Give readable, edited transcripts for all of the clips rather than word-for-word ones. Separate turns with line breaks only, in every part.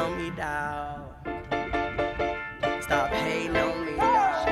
on me, dawg. Stop hating on me, dawg.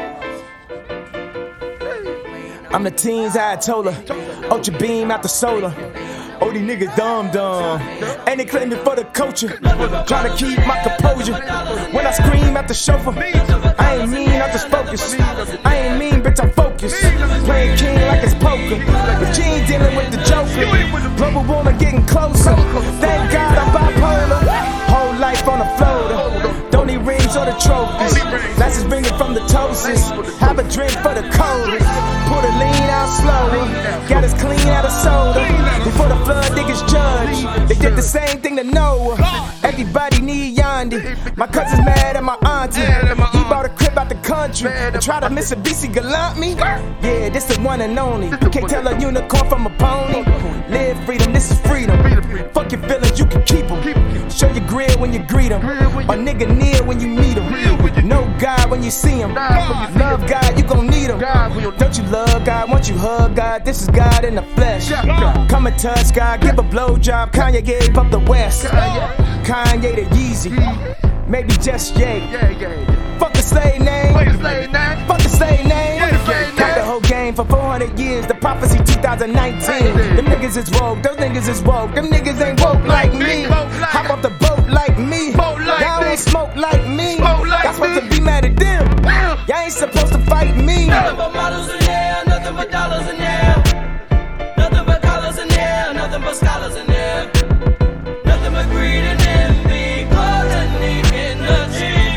I'm the teens Ayatollah, Ultra Beam out the soda. Oh, these niggas dumb. And they claiming for the culture. Trying to keep my composure. When I scream at the chauffeur, I ain't mean, I'm just focused. I ain't mean, bitch, I'm focused. Playing king like it's poker. But you ain't dealing with the joker. Global warming getting closer. Thank God I'm bipolar. Whole life on the floater. Don't need rings or the trophies. Glasses ringing from the toasters. Have a drink for the coldest. Pull the lean out slowly. Got us clean out of soda. Before the flood, niggas judge. They did the same thing to Noah. Everybody need Yandi. My cousin's mad at my auntie. He bought a crib out the country and try to miss a BC Galant me. Yeah, this the one and only. Can't tell a unicorn from a pony. Live freedom, this is freedom. Fuck your feelings, you can keep them. Show your grill when you greet them. A nigga near when you meet him. Know God when you see him. Love God, you gon' need him. Don't you love God? Once you hug God, this is God in the flesh. Come and touch God, give a blowjob. Kanye gave up the West. Kanye the Yeezy. Maybe just Ye. Fuck the slave name. Fuck the slave name. Got the whole game for 400 years. The prophecy 2019. Them niggas is woke. Those niggas is woke. Them niggas ain't woke like me. Hop off the boat like me. Y'all ain't smoke like me. Y'all supposed to be mad at them. Y'all ain't supposed to fight me.
Nothing but models in there, nothing but dollars in there. Nothing but dollars in there, nothing but scholars in there. Nothing but greed and envy, blood and energy.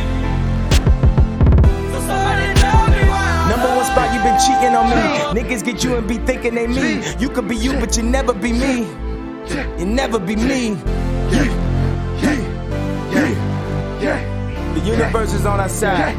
So somebody tell me why.
Number one spot, you been cheating on me. Niggas get you and be thinking they me. You could be you, but you never be me. You never be me. The universe is on our side.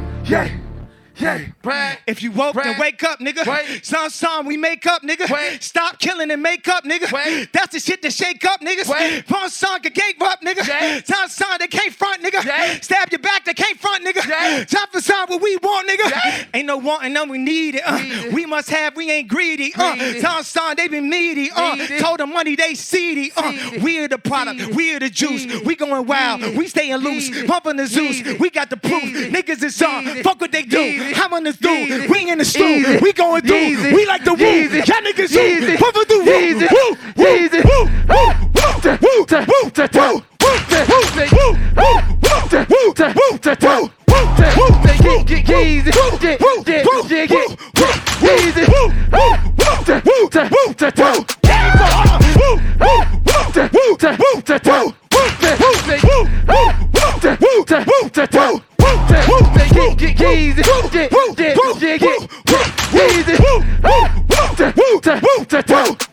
If you woke, then wake up, nigga. Some we make up, nigga. Stop killing and make up, nigga. That's the shit that shake up, niggas. Punk song can gate up, nigga. Time song they can't front, nigga. Stab your back, they can't front, nigga. Time for song what we want, nigga. Ain't no wanting, no we need it. We must have, we ain't greedy. Time song they been needy. Told them money they seedy. We are the product, we are the juice. We going wild, we staying loose. Pumping the Zeus, we got the proof. Niggas is on, fuck what they do. I'm on this dude, we in the stool, we going through, we like the woo, y'all niggas woo, pumping the woo, woo,